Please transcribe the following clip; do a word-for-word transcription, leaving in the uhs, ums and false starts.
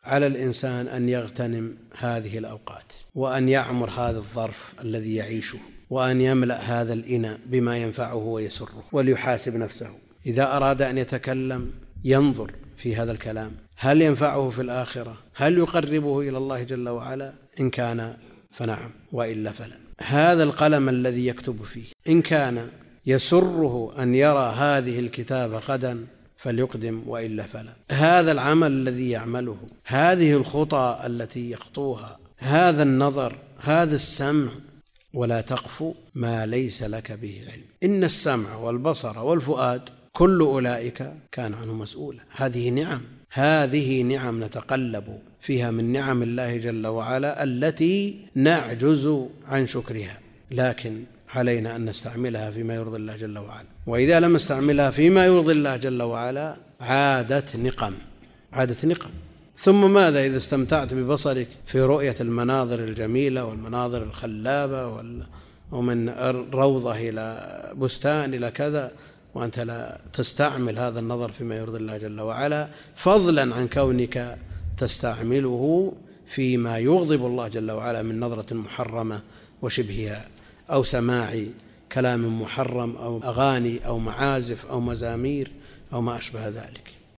على الإنسان أن يغتنم هذه الأوقات، وأن يعمر هذا الظرف الذي يعيشه، وأن يملأ هذا الإناء بما ينفعه ويسره، وليحاسب نفسه إذا أراد أن يتكلم ينظر في هذا الكلام هل ينفعه في الآخرة، هل يقربه إلى الله جل وعلا، إن كان فنعم وإلا فلا. هذا القلم الذي يكتب فيه إن كان يسره أن يرى هذه الكتابة غدا فليقدم وإلا فلا. هذا العمل الذي يعمله، هذه الخطى التي يخطوها، هذا النظر، هذا السمع، ولا تقف ما ليس لك به علم. إن السمع والبصر والفؤاد كل أولئك كان عنه مسؤولا. هذه نعم، هذه نعم نتقلب فيها من نعم الله جل وعلا التي نعجز عن شكرها، لكن علينا أن نستعملها فيما يرضي الله جل وعلا. وإذا لم نستعملها فيما يرضي الله جل وعلا عادت نقم، عادت نقم. ثم ماذا إذا استمتعت ببصرك في رؤية المناظر الجميلة والمناظر الخلابة، ومن روضة إلى بستان إلى كذا، وأنت لا تستعمل هذا النظر فيما يرضي الله جل وعلا، فضلا عن كونك تستعمله فيما يغضب الله جل وعلا من نظرة محرمة وشبهها، أو سماع كلام محرم، أو أغاني، أو معازف، أو مزامير، أو ما أشبه ذلك.